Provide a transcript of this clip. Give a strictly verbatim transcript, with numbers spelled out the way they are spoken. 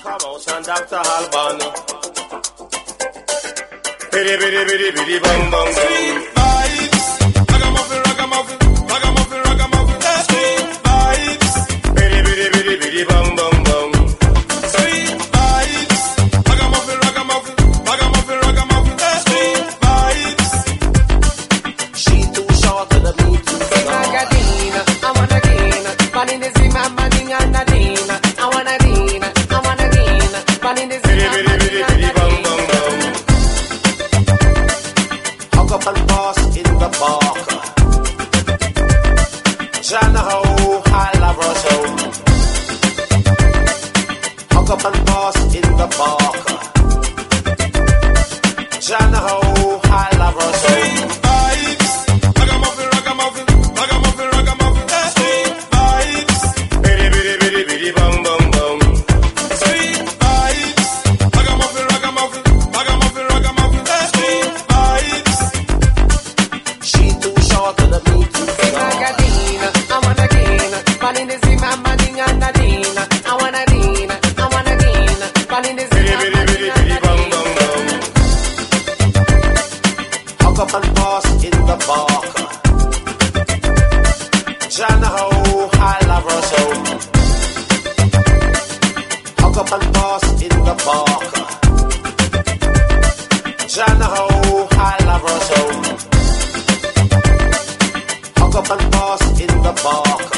Ramos and Doctor Alban. Biddy biddy biddy biddy bang bang. Street vibes. Ragamuffin, ragamuffin, ragamuffin, ragamuffin. Street vibes. Biddy biddy biddy biddy bang bang bang. Street vibes. Ragamuffin, ragamuffin, ragamuffin, ragamuffin. Street vibes. She too short to the me too long. Magadina, I wanna gain. Running the zima, manning and the dina. I wanna gain, I wanna gain. Running the zima, manning and the dina. Hug up and pass in the park. Janaho, I love Russell. Hug up and pass in the park. Janaho, I love Russell. Street vibes. Ragamuffin, ragamuffin, ragamuffin, ragamuffin. Street vibes. Biddy biddy biddy biddy bang bang bang. Street vibes. Ragamuffin, ragamuffin, ragamuffin, ragamuffin. Street vibes. She too short to the me too long. Magadina, I wanna gain. Running the zima, manning and the dina. I wanna gain, I wanna gain. Running the Biddy zima, biddy manning biddy and biddy the bang dina. bang bang. Hug up and pass in the park. Janaho, I love Russell. Hug up and pass in the park. Janaho, I love Russell. Hug up and pass in the park.